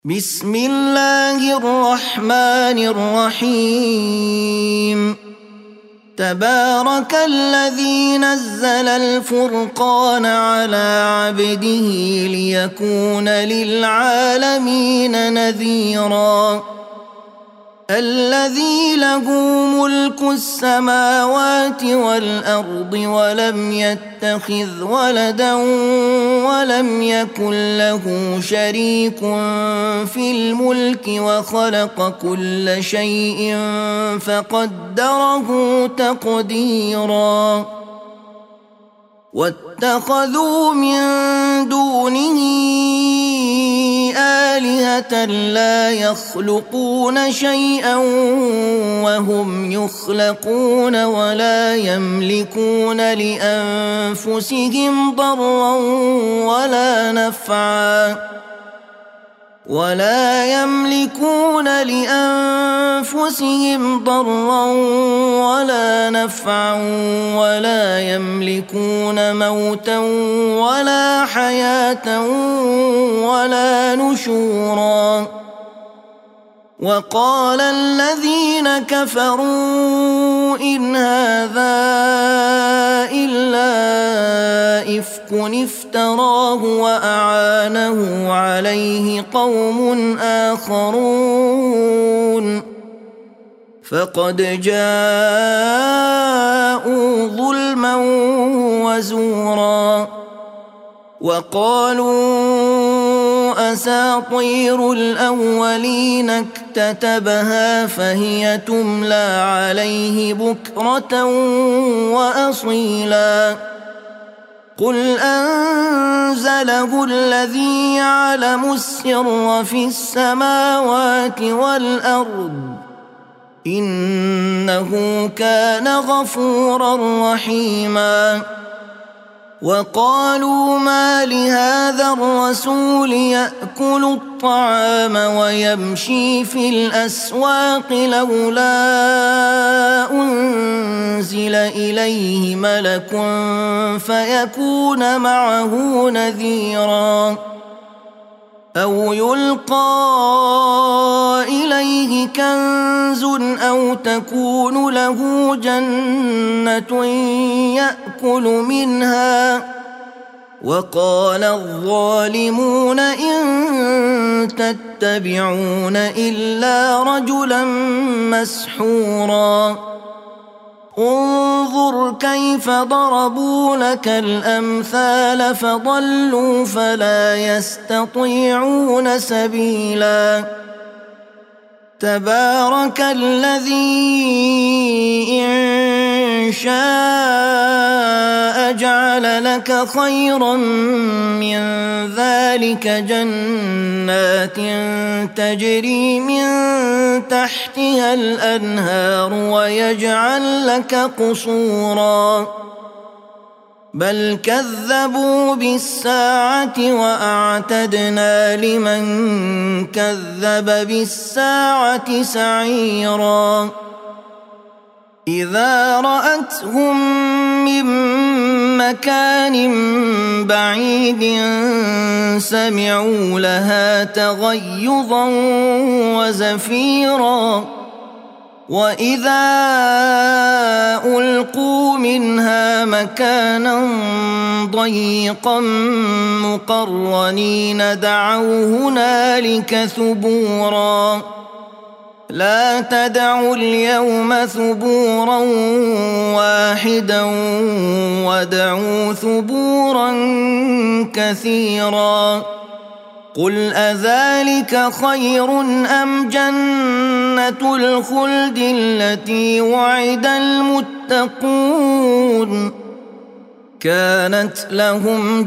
بسم الله الرحمن الرحيم. تبارك الذي نزل الفرقان على عبده ليكون للعالمين نذيرا. الذي له ملك السماوات والأرض ولم يتخذ ولدا ولم يكن له شريك في الملك وخلق كل شيء فقدره تقديرا. واتخذوا من دونه آلهة لا يخلقون شيئا وهم يخلقون ولا يملكون لأنفسهم ضرا ولا نفعا ولا يملكون موتا ولا حياة ولا نشورا. وقال الذين كفروا إن هذا إلا إفك افتراه وأعانه عليه قوم آخرون فقد جاءوا ظلما وزورا. وقالوا أساطير الأولين اكتتبها فهي تملى عليه بكرة وأصيلا. قل أنزله الذي يعلم السر في السماوات والأرض إنه كان غفورا رحيما. وقالوا ما لهذا الرسول يأكل الطعام ويمشي في الأسواق لولا أنزل إليه ملك فيكون معه نذيرا أو يلقى إليه كنز أو تكون له جنة يأكل منها. وقال الظالمون إن تتبعون إلا رجلا مسحورا. انظر كيف ضربوا لك الأمثال فضلوا فلا يستطيعون سبيلا. تبارك الذي إن شاء جعل لك خيرا من ذلك جنات تجري من تحتها الأنهار ويجعل لك قصورا. بل كذبوا بالساعة وأعتدنا لمن كذب بالساعة سعيرا. إذا رأتهم من مكان بعيد سمعوا لها تغيظا وزفيرا. وإذا ألقوا منها مكانا ضيقا مقرنين دعوا هنالك ثبورا. لا تدعوا اليوم ثبورا واحدا وادعوا ثبورا كثيرا. قل أذلك خير أم جنة الخلد التي وعد المتقون كانت لهم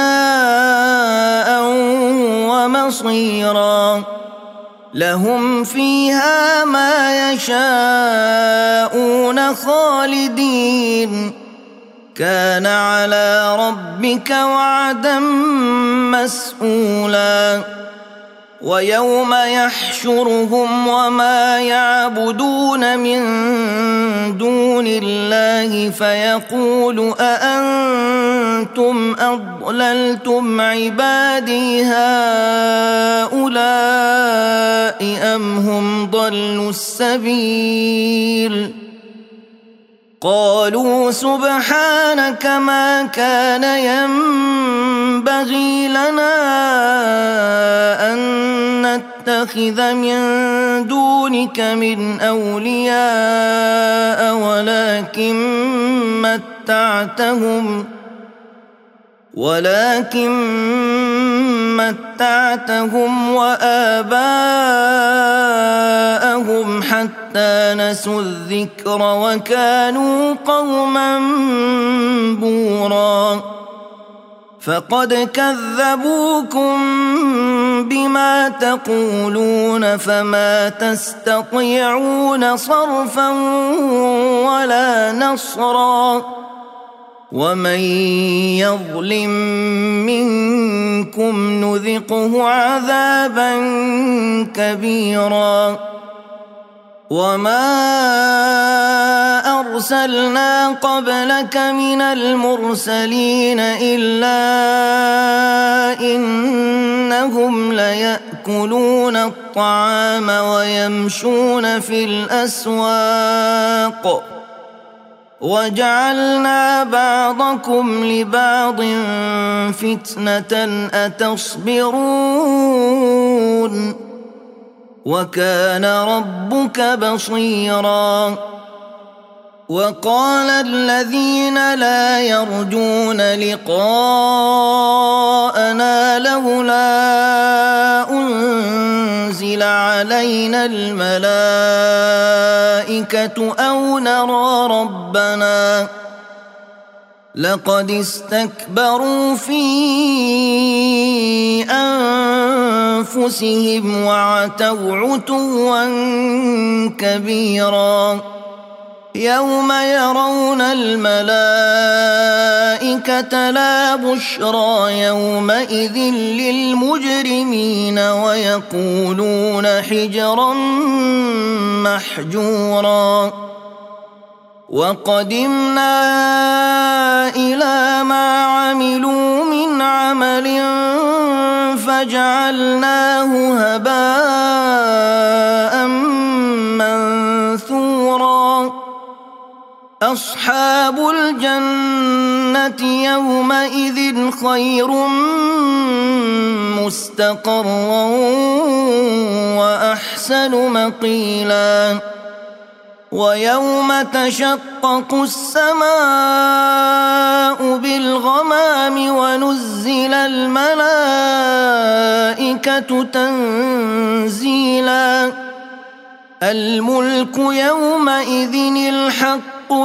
جزاء ومصيرا. لهم فيها ما يشاءون خالدين كان على ربك وعدا مسئولا. ويوم يحشرهم وما يعبدون من دون الله فيقول أأنتم أضللتم عبادي هؤلاء أم هم ضلوا السبيل قالوا سبحانك ما كان ينبغي لنا أن نتخذ من دونك من أولياء ولكن متعتهم وآباءهم حتى نسوا الذكر وكانوا قوما بورا فقد كذبوكم بما تقولون فما تستطيعون صرفا ولا نصرا ومن يظلم منكم نذقه عذابا كبيرا وما أرسلنا قبلك من المرسلين إلا إنهم ليأكلون الطعام ويمشون في الأسواق وجعلنا بعضكم لبعض فتنة أتصبرون وكان ربك بصيرا وقال الذين لا يرجون لقاءنا لولا أنزل علينا الملائكة أو نرى ربنا لقد استكبروا في أنفسهم وعتوا عتوا كبيرا يوم يرون الملائكة لا بشرى يومئذ للمجرمين ويقولون حجرا محجورا وقدمنا إلى ما عملوا من عمل فجعلناه هباء منثورا أصحاب الجنة يومئذ خير مستقرا وأحسن مقيلا ويوم تشقق السماء بالغمام ونزل الملائكة تنزيلا الملك يومئذ الحق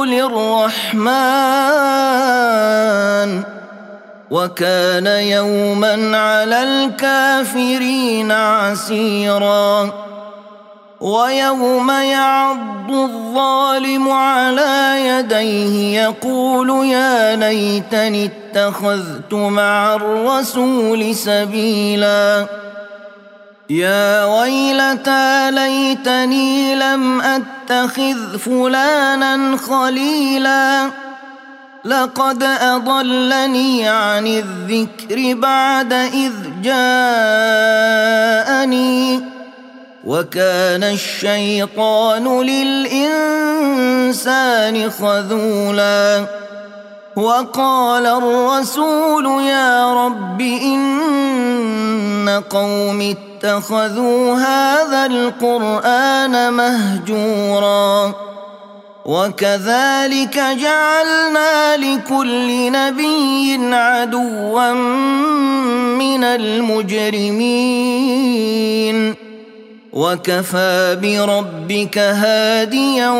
للرحمن وكان يوما على الكافرين عسيرا ويوم يعض الظالم على يديه يقول يا ليتني اتخذت مع الرسول سبيلا يا ويلتى ليتني لم أتخذ فلانا خليلا لقد أضلني عن الذكر بعد إذ جاءني وكان الشيطان للإنسان خذولا وقال الرسول يا رب إن قوم اتخذوا هذا القرآن مهجورا وكذلك جعلنا لكل نبي عدوا من المجرمين وكفى بربك هاديا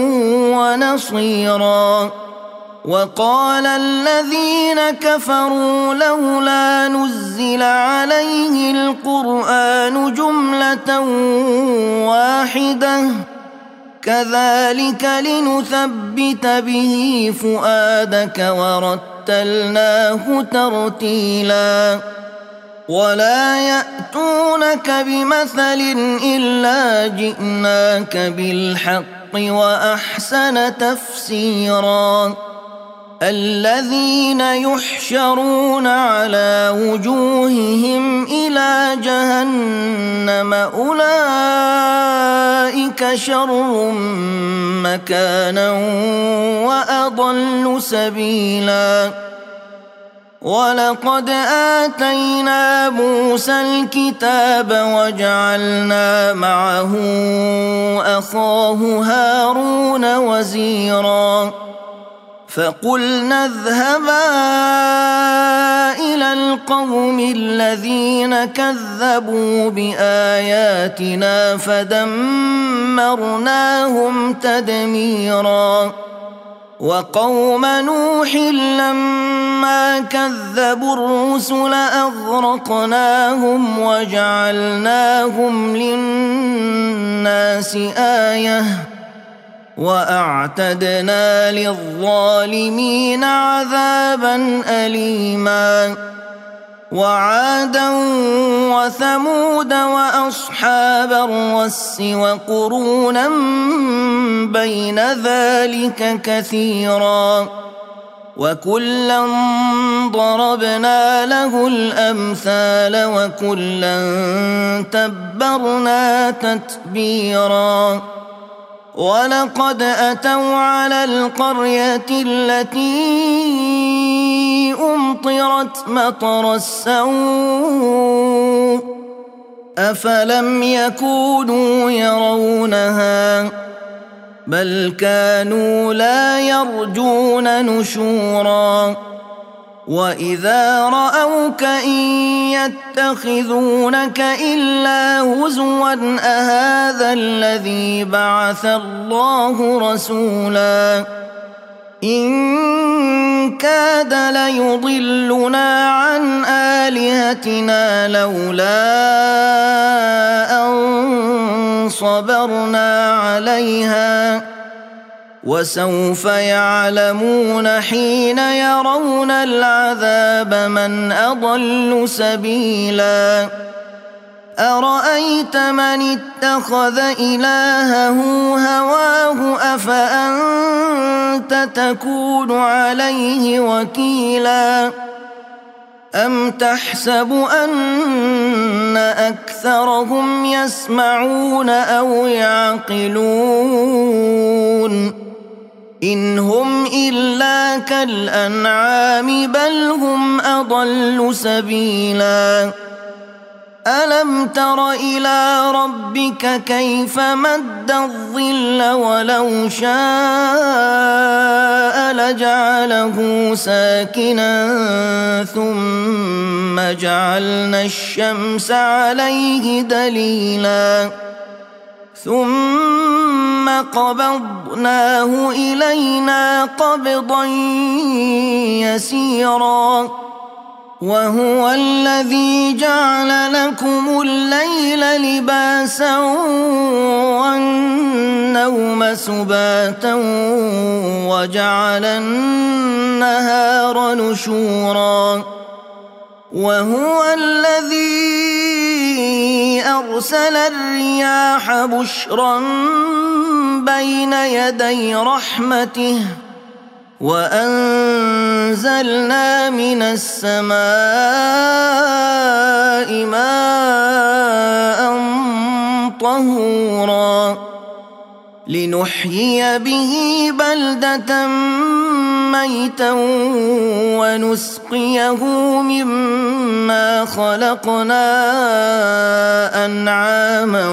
ونصيرا وقال الذين كفروا لولا نزل عليه القرآن جملة واحدة كذلك لنثبت به فؤادك ورتلناه ترتيلا ولا يأتونك بمثل إلا جئناك بالحق وأحسن تفسيرا الذين يحشرون على وجوههم إلى جهنم أولئك شر مكانا وأضل سبيلا ولقد آتينا موسى الكتاب وجعلنا معه أخاه هارون وزيرا فقلنا اذهبا إلى القوم الذين كذبوا بآياتنا فدمرناهم تدميرا وقوم نوح لما كذبوا الرسل أغرقناهم وجعلناهم للناس آية وأعتدنا للظالمين عذابا أليما وعادا وثمود وأصحاب الرس وقرونا بين ذلك كثيرا وكلا ضربنا له الأمثال وكلا تبرنا تتبيرا ولقد أتوا على القرية التي أمطرت مطر السوء أفلم يكونوا يرونها بل كانوا لا يرجون نشورا وإذا رأوك إن يتخذونك إلا هزوا أهذا الذي بعث الله رسولا إن كاد ليضلنا عن آلهتنا لولا أن صبرنا عليها وسوف يعلمون حين يرون العذاب من أضل سبيلا أرأيت من اتخذ إلهه هواه أفأنت تكون عليه وكيلا أم تحسب أن أكثرهم يسمعون أو يعقلون إن هم إلا كالأنعام بل هم أضل سبيلا ألم تر إلى ربك كيف مد الظل ولو شاء لجعله ساكنا ثم جعلنا الشمس عليه دليلا ثم قبضناه إلينا قبضا يسيرا وهو الذي جعل لكم الليل لباسا والنوم سباتا وجعل النهار نشورا وهو الذي أرسل الرياح بشرا بين يدي رحمته وأنزلنا من السماء ماء طهورا لنحيي به بلدة ميتا ونسقيه مما خلقنا أنعاما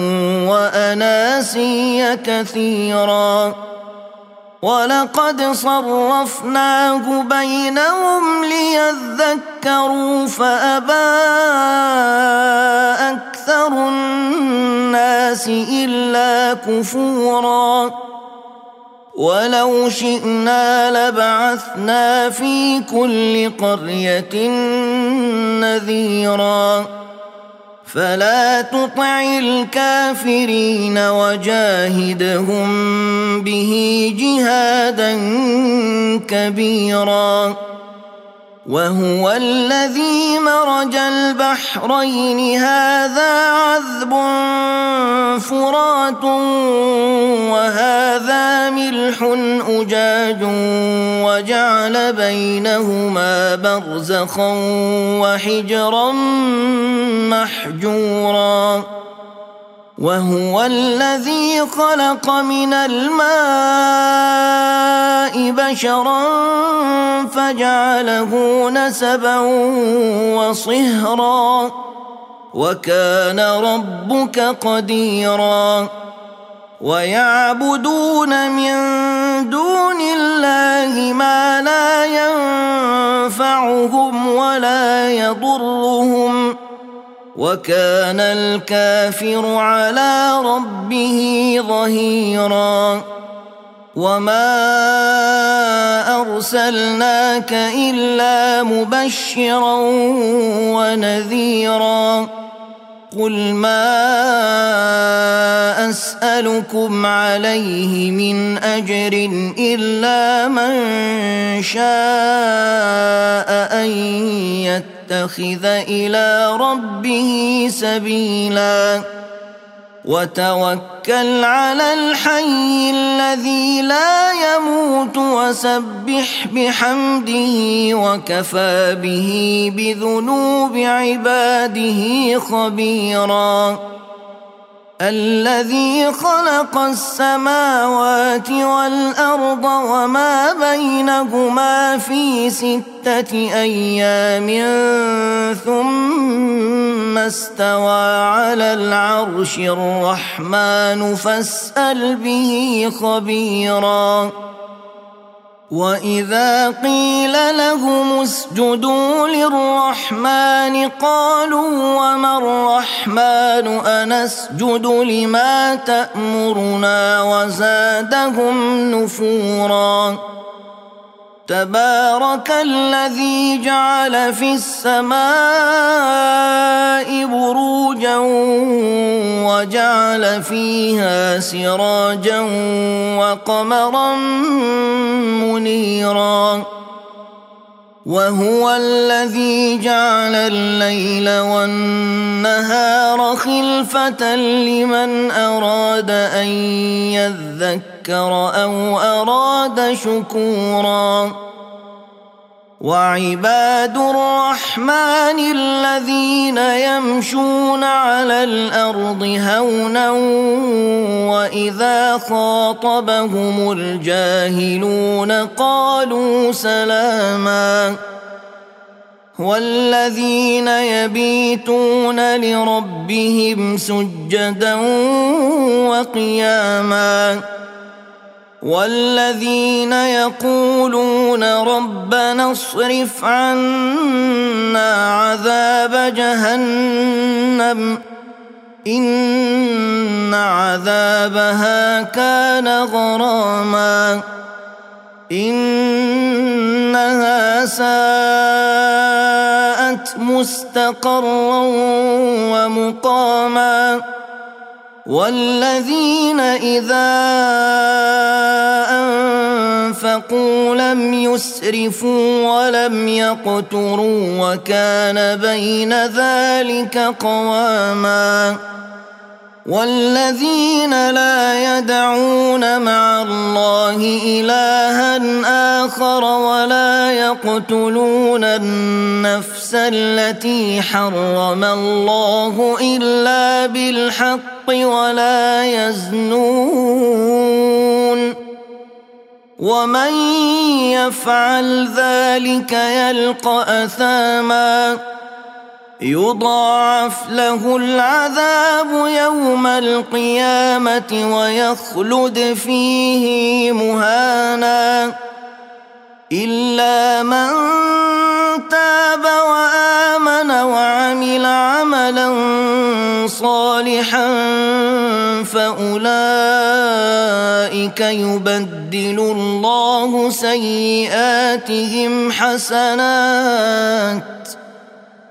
وأناسيا كثيرا ولقد صرفناه بينهم ليذكروا فأبى أكثر الناس إلا كفورا ولو شئنا لبعثنا في كل قرية نذيرا فلا تطع الكافرين وجاهدهم به جهادا كبيرا وهو الذي مرج البحرين هذا عذب فرات وهذا ملح أجاج وجعل بينهما برزخا وحجرا محجورا وهو الذي خلق من الماء بشرا فجعله نسبا وصهرا وكان ربك قديرا ويعبدون من دون الله ما لا ينفعهم ولا يضرهم وكان الكافر على ربه ظهيرا وما أرسلناك إلا مبشرا ونذيرا قل ما أسألكم عليه من أجر إلا من شاء أن يتخذ إلى ربه سبيلا وتوكل على الحي الذي لا يموت وسبح بحمده وكفى به بذنوب عباده خبيرا الذي خلق السماوات والأرض وما بينهما في 6 أيام ثم استوى على العرش الرحمن فاسأل به خبيرا وإذا قيل لهم اسجدوا للرحمن قالوا وما الرحمن أنسجد لما تأمرنا وزادهم نفورا تبارك الذي جعل في السماء بروجا وجعل فيها سراجا وقمرا منيرا وهو الذي جعل الليل والنهار خلفة لمن أراد أن يذكر أو أراد شكورا وعباد الرحمن الذين يمشون على الأرض هونا وإذا خاطبهم الجاهلون قالوا سلاما والذين يبيتون لربهم سجدا وقياما والذين يقولون ربنا اصرف عنا عذاب جهنم إن عذابها كان غراما إنها ساءت مستقرا ومقاما والذين إذا أنفقوا لم يسرفوا ولم يقتروا وكان بين ذلك قواما والذين لا يدعون مع الله إلها آخر ولا يقتلون النفس التي حرم الله إلا بالحق ولا يزنون ومن يفعل ذلك يلقى أثاما يضاعف له العذاب يوم القيامة ويخلد فيه مهانا إلا من تاب وآمن وعمل عملا صالحا فأولئك يبدل الله سيئاتهم حسنات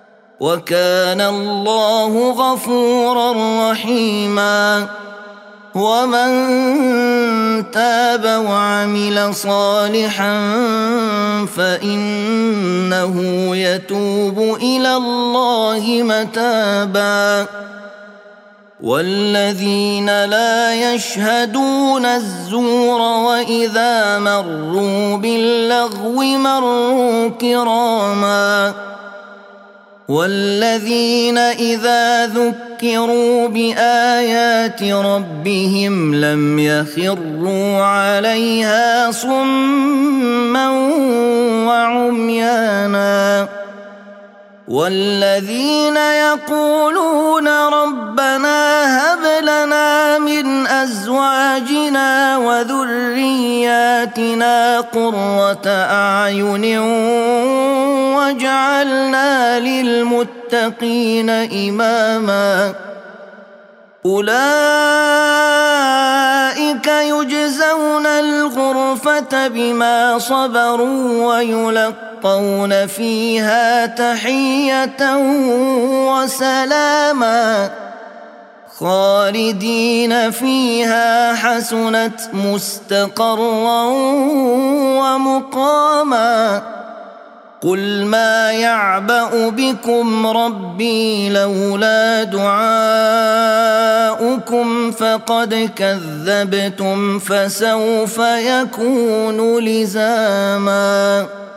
وكان الله غفورا رحيما ومن تاب وعمل صالحا فإنه يتوب إلى الله متابا والذين لا يشهدون الزور وإذا مروا باللغو مروا كراما والذين إذا ذكروا بآيات ربهم لم يخروا عليها صما وعميانا والذين يقولون ربنا هب لنا من أزواجنا وذرياتنا قرة أعين واجعلنا للمتقين إماما أولئك يجزون الغرفة بما صبروا ويلقون فيها تحية وسلاما خالدين فيها حسنت مستقرا ومقاما قل ما يعبأ بكم ربي لولا دعاؤكم فقد كذبتم فسوف يكون لزاما.